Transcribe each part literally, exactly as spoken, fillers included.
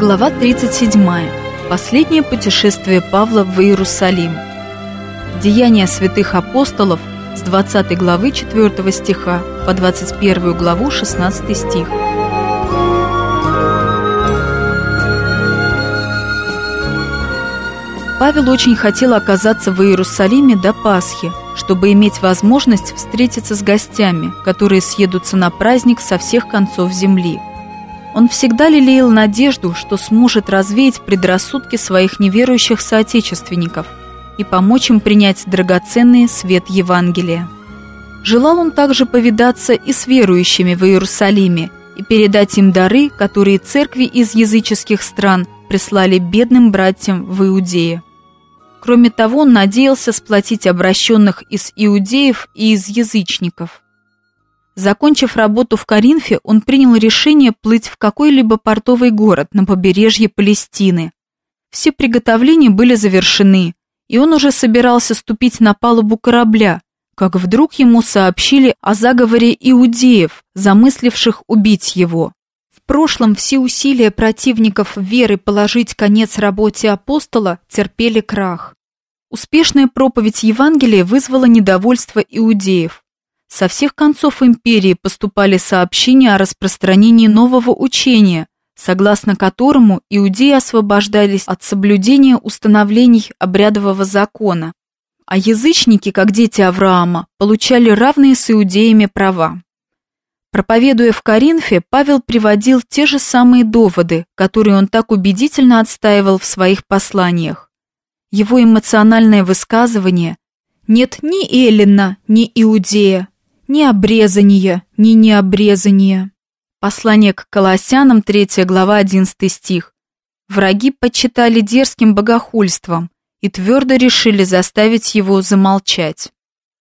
Глава тридцать седьмая. Последнее путешествие Павла в Иерусалим. Деяния святых апостолов с двадцатой главы четвёртого стиха по двадцать первую главу шестнадцатый стих. Павел очень хотел оказаться в Иерусалиме до Пасхи, чтобы иметь возможность встретиться с гостями, которые съедутся на праздник со всех концов земли. Он всегда лелеял надежду, что сможет развеять предрассудки своих неверующих соотечественников и помочь им принять драгоценный свет Евангелия. Желал он также повидаться и с верующими в Иерусалиме и передать им дары, которые церкви из языческих стран прислали бедным братьям в Иудее. Кроме того, он надеялся сплотить обращенных из иудеев и из язычников. Закончив работу в Коринфе, он принял решение плыть в какой-либо портовый город на побережье Палестины. Все приготовления были завершены, и он уже собирался ступить на палубу корабля, как вдруг ему сообщили о заговоре иудеев, замысливших убить его. В прошлом все усилия противников веры положить конец работе апостола терпели крах. Успешная проповедь Евангелия вызвала недовольство иудеев. Со всех концов империи поступали сообщения о распространении нового учения, согласно которому иудеи освобождались от соблюдения установлений обрядового закона, а язычники, как дети Авраама, получали равные с иудеями права. Проповедуя в Коринфе, Павел приводил те же самые доводы, которые он так убедительно отстаивал в своих посланиях. Его эмоциональное высказывание «нет ни эллина, ни иудея, ни обрезания, ни необрезания». Послание к Колоссянам, третья глава, одиннадцатый стих. Враги почитали дерзким богохульством и твердо решили заставить его замолчать.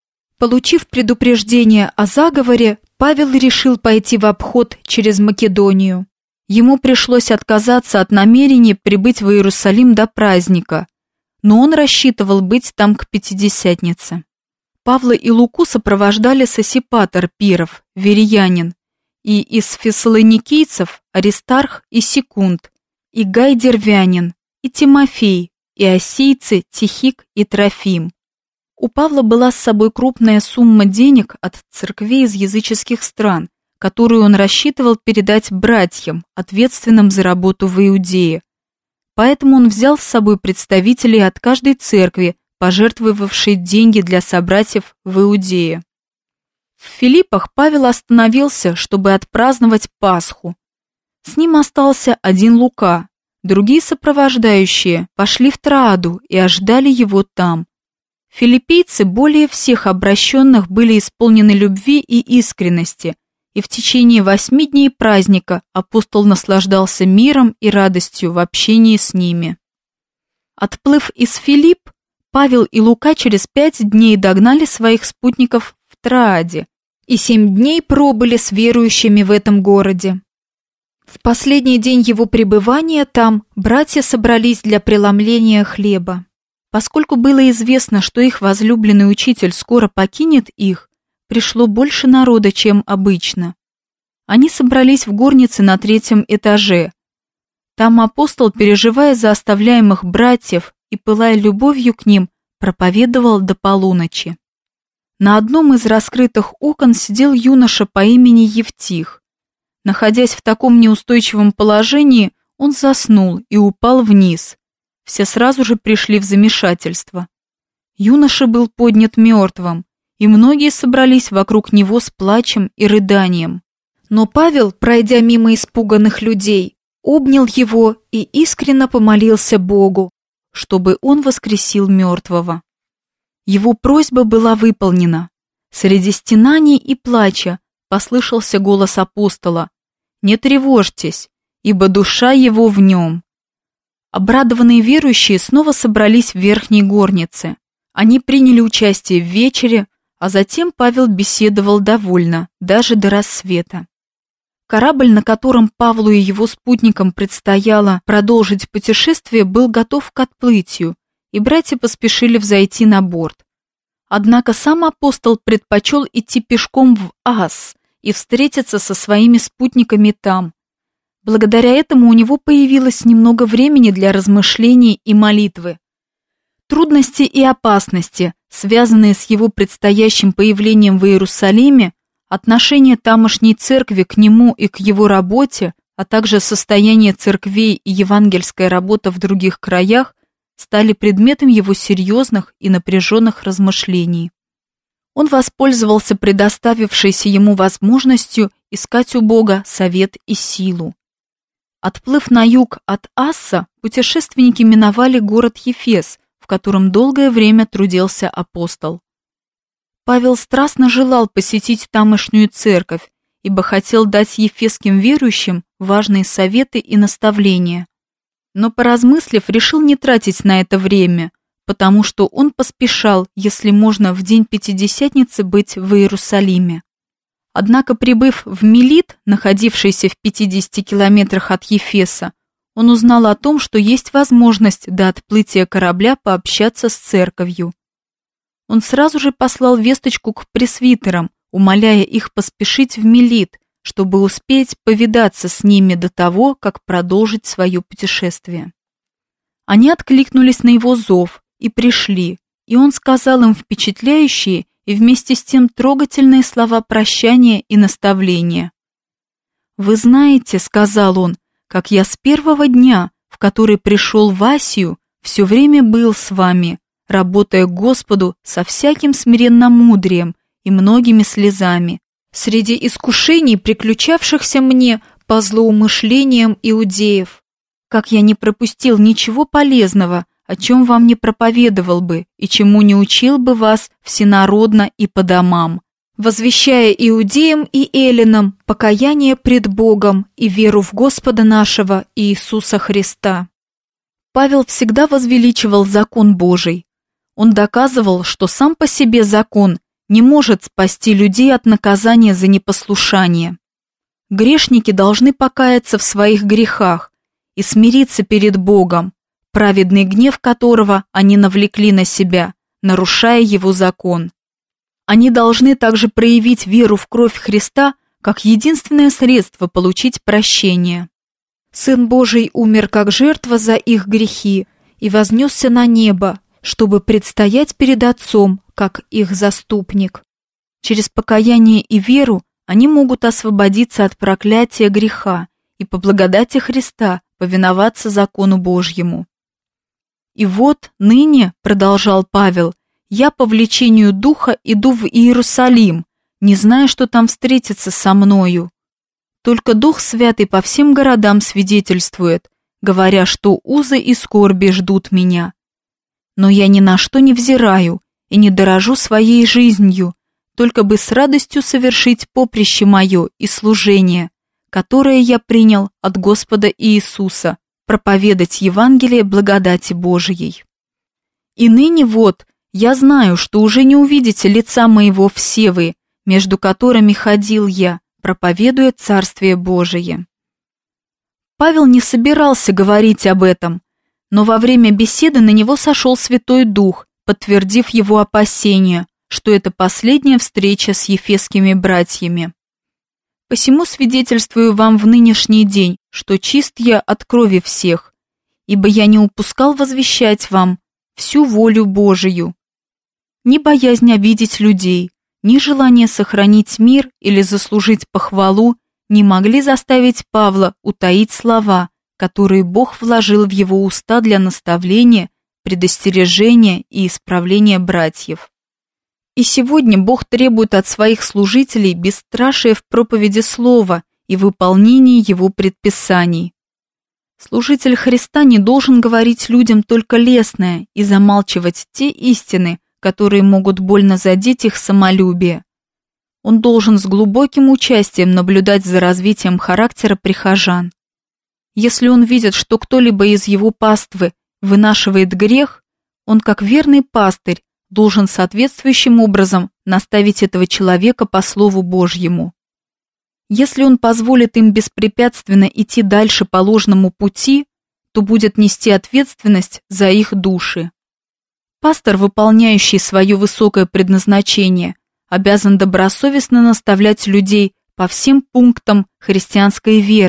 Получив предупреждение о заговоре, Павел решил пойти в обход через Македонию. Ему пришлось отказаться от намерения прибыть в Иерусалим до праздника, но он рассчитывал быть там к Пятидесятнице. Павла и Луку сопровождали Сосипатр Пиров, вериянин, и из фессалоникийцев Аристарх и Секунд, и Гай Дервянин, и Тимофей, и осийцы Тихик и Трофим. У Павла была с собой крупная сумма денег от церквей из языческих стран, которую он рассчитывал передать братьям, ответственным за работу в Иудее. Поэтому он взял с собой представителей от каждой церкви, пожертвовавшей деньги для собратьев в Иудее. В Филиппах Павел остановился, чтобы отпраздновать Пасху. С ним остался один Лука, другие сопровождающие пошли в Трааду и ожидали его там. Филиппийцы более всех обращенных были исполнены любви и искренности, и в течение восьми дней праздника апостол наслаждался миром и радостью в общении с ними. Отплыв из Филипп, Павел и Лука через пять дней догнали своих спутников в Трааде и семь дней пробыли с верующими в этом городе. В последний день его пребывания там братья собрались для преломления хлеба. Поскольку было известно, что их возлюбленный учитель скоро покинет их, пришло больше народа, чем обычно. Они собрались в горнице на третьем этаже. Там апостол, переживая за оставляемых братьев и пылая любовью к ним, проповедовал до полуночи. На одном из раскрытых окон сидел юноша по имени Евтих. Находясь в таком неустойчивом положении, он заснул и упал вниз. Все сразу же пришли в замешательство. Юноша был поднят мертвым, и многие собрались вокруг него с плачем и рыданием. Но Павел, пройдя мимо испуганных людей, обнял его и искренне помолился Богу, чтобы он воскресил мертвого. Его просьба была выполнена. Среди стенаний и плача послышался голос апостола: «Не тревожьтесь, ибо душа его в нем». Обрадованные верующие снова собрались в верхней горнице. Они приняли участие в вечере, а затем Павел беседовал довольно, даже до рассвета. Корабль, на котором Павлу и его спутникам предстояло продолжить путешествие, был готов к отплытию, и братья поспешили взойти на борт. Однако сам апостол предпочел идти пешком в Ас и встретиться со своими спутниками там. Благодаря этому у него появилось немного времени для размышлений и молитвы. Трудности и опасности, связанные с его предстоящим появлением в Иерусалиме, отношение тамошней церкви к нему и к его работе, а также состояние церквей и евангельская работа в других краях, стали предметом его серьезных и напряженных размышлений. Он воспользовался предоставившейся ему возможностью искать у Бога совет и силу. Отплыв на юг от Асса, путешественники миновали город Ефес, в котором долгое время трудился апостол. Павел страстно желал посетить тамошнюю церковь, ибо хотел дать ефесским верующим важные советы и наставления. Но, поразмыслив, решил не тратить на это время, потому что он поспешал, если можно, в день Пятидесятницы быть в Иерусалиме. Однако, прибыв в Милит, находившийся в пятидесяти километрах от Ефеса, он узнал о том, что есть возможность до отплытия корабля пообщаться с церковью. Он сразу же послал весточку к пресвитерам, умоляя их поспешить в Милит, чтобы успеть повидаться с ними до того, как продолжить свое путешествие. Они откликнулись на его зов и пришли, и он сказал им впечатляющие и вместе с тем трогательные слова прощания и наставления. «Вы знаете, — сказал он, — как я с первого дня, в который пришел в Асию, все время был с вами, работая Господу со всяким смиренномудрием и многими слезами, среди искушений, приключавшихся мне по злоумышлениям иудеев. Как я не пропустил ничего полезного, о чем вам не проповедовал бы и чему не учил бы вас всенародно и по домам, возвещая иудеям и эллинам покаяние пред Богом и веру в Господа нашего Иисуса Христа». Павел всегда возвеличивал закон Божий. Он доказывал, что сам по себе закон не может спасти людей от наказания за непослушание. Грешники должны покаяться в своих грехах и смириться перед Богом, праведный гнев которого они навлекли на себя, нарушая его закон. Они должны также проявить веру в кровь Христа как единственное средство получить прощение. Сын Божий умер как жертва за их грехи и вознесся на небо, чтобы предстоять перед Отцом как их заступник. Через покаяние и веру они могут освободиться от проклятия греха и по благодати Христа повиноваться закону Божьему. «И вот ныне, — продолжал Павел, — я по влечению Духа иду в Иерусалим, не зная, что там встретится со мною. Только Дух Святый по всем городам свидетельствует, говоря, что узы и скорби ждут меня. Но я ни на что не взираю и не дорожу своей жизнью, только бы с радостью совершить поприще мое и служение, которое я принял от Господа Иисуса, проповедать Евангелие благодати Божией. И ныне вот, я знаю, что уже не увидите лица моего все вы, между которыми ходил я, проповедуя Царствие Божие». Павел не собирался говорить об этом, но во время беседы на него сошел Святой Дух, подтвердив его опасения, что это последняя встреча с ефесскими братьями. «Посему свидетельствую вам в нынешний день, что чист я от крови всех, ибо я не упускал возвещать вам всю волю Божию. Ни боязнь обидеть людей, ни желание сохранить мир или заслужить похвалу не могли заставить Павла утаить слова, которые Бог вложил в его уста для наставления, предостережения и исправления братьев. И сегодня Бог требует от своих служителей бесстрашия в проповеди слова и выполнении его предписаний. Служитель Христа не должен говорить людям только лестное и замалчивать те истины, которые могут больно задеть их самолюбие. Он должен с глубоким участием наблюдать за развитием характера прихожан. Если он видит, что кто-либо из его паствы вынашивает грех, он, как верный пастырь, должен соответствующим образом наставить этого человека по Слову Божьему. Если он позволит им беспрепятственно идти дальше по ложному пути, то будет нести ответственность за их души. Пастор, выполняющий свое высокое предназначение, обязан добросовестно наставлять людей по всем пунктам христианской веры,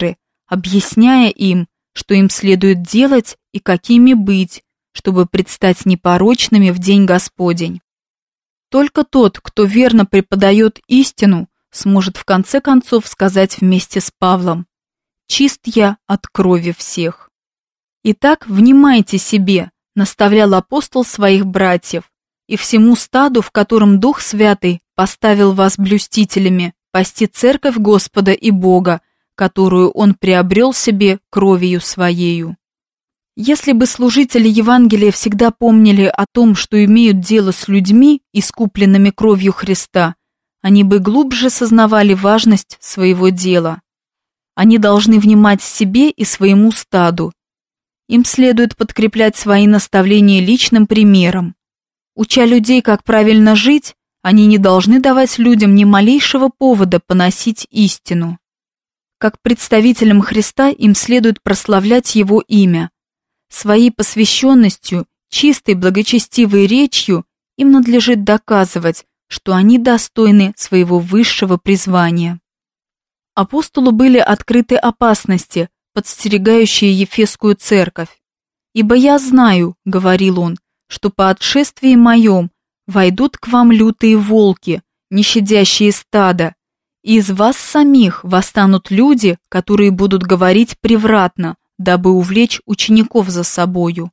объясняя им, что им следует делать и какими быть, чтобы предстать непорочными в день Господень. Только тот, кто верно преподает истину, сможет в конце концов сказать вместе с Павлом: «Чист я от крови всех». «Итак, внимайте себе», — наставлял апостол своих братьев, «и всему стаду, в котором Дух Святый поставил вас блюстителями, пасти церковь Господа и Бога, которую Он приобрел себе кровью Своею». Если бы служители Евангелия всегда помнили о том, что имеют дело с людьми, искупленными кровью Христа, они бы глубже сознавали важность своего дела. Они должны внимать себе и своему стаду. Им следует подкреплять свои наставления личным примером. Уча людей, как правильно жить, они не должны давать людям ни малейшего повода поносить истину. Как представителям Христа им следует прославлять Его имя. Своей посвященностью, чистой благочестивой речью им надлежит доказывать, что они достойны своего высшего призвания. Апостолу были открыты опасности, подстерегающие Ефесскую церковь. «Ибо я знаю, — говорил он, — что по отшествии моем войдут к вам лютые волки, не щадящие стада, и из вас самих восстанут люди, которые будут говорить превратно, дабы увлечь учеников за собою».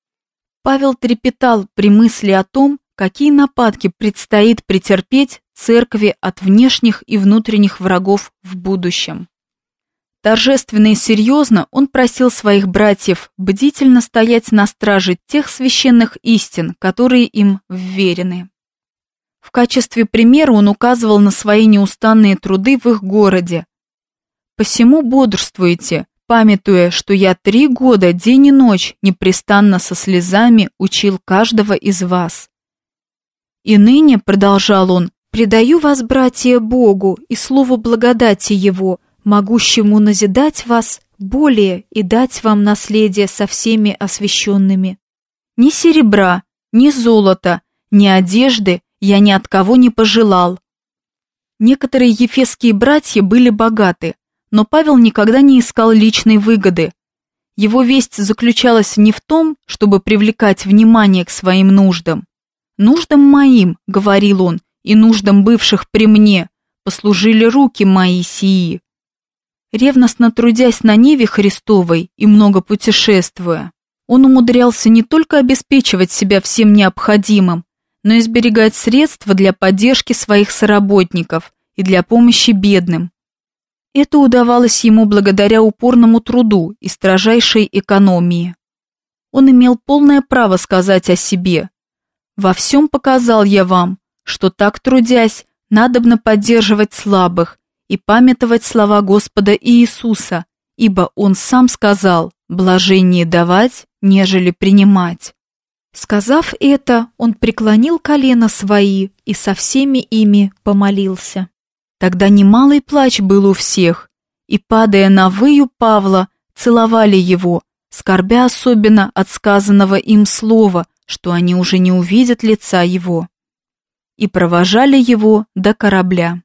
Павел трепетал при мысли о том, какие нападки предстоит претерпеть церкви от внешних и внутренних врагов в будущем. Торжественно и серьезно он просил своих братьев бдительно стоять на страже тех священных истин, которые им вверены. В качестве примера он указывал на свои неустанные труды в их городе. «Посему бодрствуйте, памятуя, что я три года день и ночь непрестанно со слезами учил каждого из вас. И ныне, — продолжал он, — предаю вас, братья, Богу и слову благодати Его, могущему назидать вас более и дать вам наследие со всеми освященными. Ни серебра, ни золота, ни одежды я ни от кого не пожелал». Некоторые ефесские братья были богаты, но Павел никогда не искал личной выгоды. Его весть заключалась не в том, чтобы привлекать внимание к своим нуждам. «Нуждам моим, — говорил он, — и нуждам бывших при мне послужили руки мои сии». Ревностно трудясь на ниве Христовой и много путешествуя, он умудрялся не только обеспечивать себя всем необходимым, но и сберегать средства для поддержки своих соработников и для помощи бедным. Это удавалось ему благодаря упорному труду и строжайшей экономии. Он имел полное право сказать о себе: «Во всем показал я вам, что так трудясь, надобно поддерживать слабых и памятовать слова Господа Иисуса, ибо Он сам сказал: блажение давать, нежели принимать». Сказав это, он преклонил колено свои и со всеми ими помолился. Тогда немалый плач был у всех, и, падая на выю Павла, целовали его, скорбя особенно от сказанного им слова, что они уже не увидят лица его. И провожали его до корабля.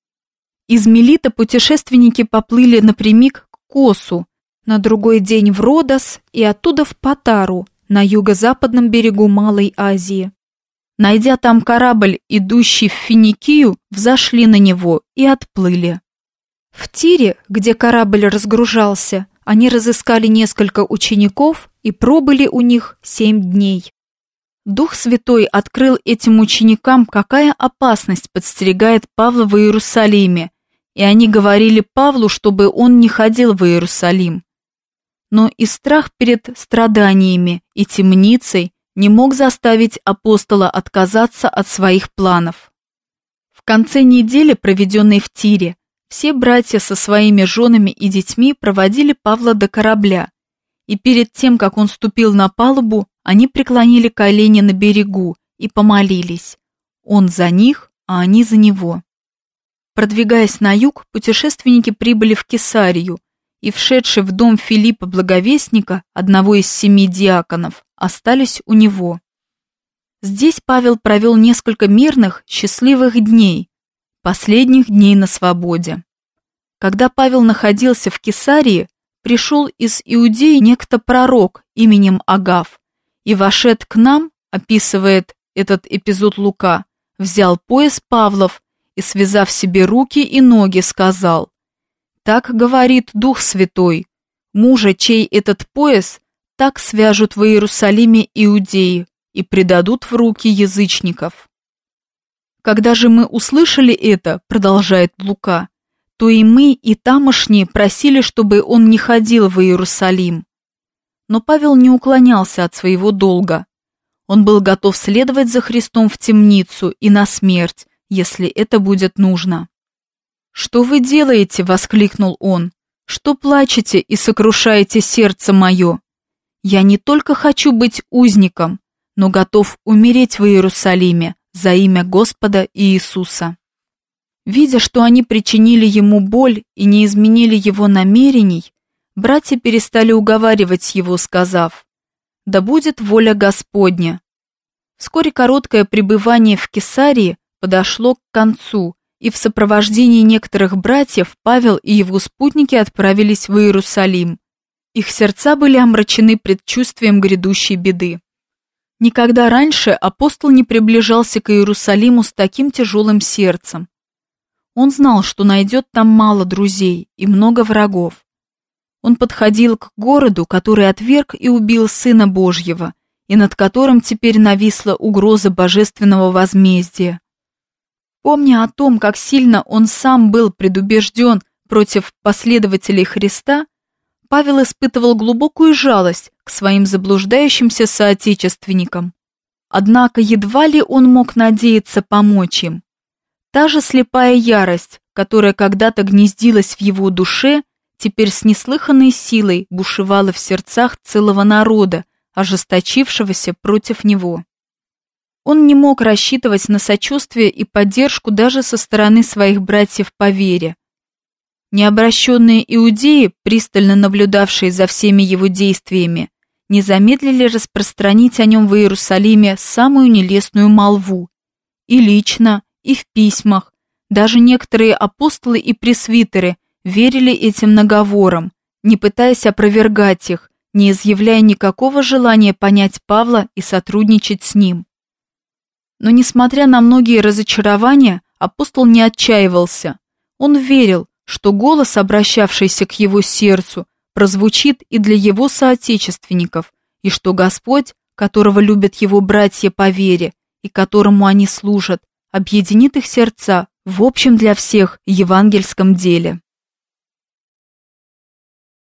Из Милита путешественники поплыли напрямик к Косу, на другой день в Родос и оттуда в Патару, на юго-западном берегу Малой Азии. Найдя там корабль, идущий в Финикию, взошли на него и отплыли. В Тире, где корабль разгружался, они разыскали несколько учеников и пробыли у них семь дней. Дух Святой открыл этим ученикам, какая опасность подстерегает Павла в Иерусалиме, и они говорили Павлу, чтобы он не ходил в Иерусалим. Но и страх перед страданиями и темницей не мог заставить апостола отказаться от своих планов. В конце недели, проведенной в Тире, все братья со своими женами и детьми проводили Павла до корабля, и перед тем, как он ступил на палубу, они преклонили колени на берегу и помолились. Он за них, а они за него. Продвигаясь на юг, путешественники прибыли в Кесарию, и, вшедшие в дом Филиппа Благовестника, одного из семи диаконов, остались у него. Здесь Павел провел несколько мирных, счастливых дней, последних дней на свободе. Когда Павел находился в Кесарии, пришел из Иудеи некто пророк именем Агав, и вошед к нам, описывает этот эпизод Лука, взял пояс Павлов и, связав себе руки и ноги, сказал: «Так говорит Дух Святой, мужа, чей этот пояс, так свяжут в Иерусалиме иудеи и предадут в руки язычников». Когда же мы услышали это, продолжает Лука, то и мы, и тамошние просили, чтобы он не ходил в Иерусалим. Но Павел не уклонялся от своего долга. Он был готов следовать за Христом в темницу и на смерть, если это будет нужно. «Что вы делаете?» — воскликнул он. «Что плачете и сокрушаете сердце мое? Я не только хочу быть узником, но готов умереть в Иерусалиме за имя Господа Иисуса». Видя, что они причинили ему боль и не изменили его намерений, братья перестали уговаривать его, сказав: «Да будет воля Господня». Вскоре короткое пребывание в Кесарии подошло к концу, и в сопровождении некоторых братьев Павел и его спутники отправились в Иерусалим. Их сердца были омрачены предчувствием грядущей беды. Никогда раньше апостол не приближался к Иерусалиму с таким тяжелым сердцем. Он знал, что найдет там мало друзей и много врагов. Он подходил к городу, который отверг и убил Сына Божьего, и над которым теперь нависла угроза божественного возмездия. Помня о том, как сильно он сам был предубежден против последователей Христа, Павел испытывал глубокую жалость к своим заблуждающимся соотечественникам. Однако едва ли он мог надеяться помочь им. Та же слепая ярость, которая когда-то гнездилась в его душе, теперь с неслыханной силой бушевала в сердцах целого народа, ожесточившегося против него. Он не мог рассчитывать на сочувствие и поддержку даже со стороны своих братьев по вере. Необращенные иудеи, пристально наблюдавшие за всеми его действиями, не замедлили распространить о нем в Иерусалиме самую нелестную молву. И лично, и в письмах, даже некоторые апостолы и пресвитеры верили этим наговорам, не пытаясь опровергать их, не изъявляя никакого желания понять Павла и сотрудничать с ним. Но, несмотря на многие разочарования, апостол не отчаивался. Он верил, что голос, обращавшийся к его сердцу, прозвучит и для его соотечественников, и что Господь, которого любят его братья по вере и которому они служат, объединит их сердца в общем для всех евангельском деле.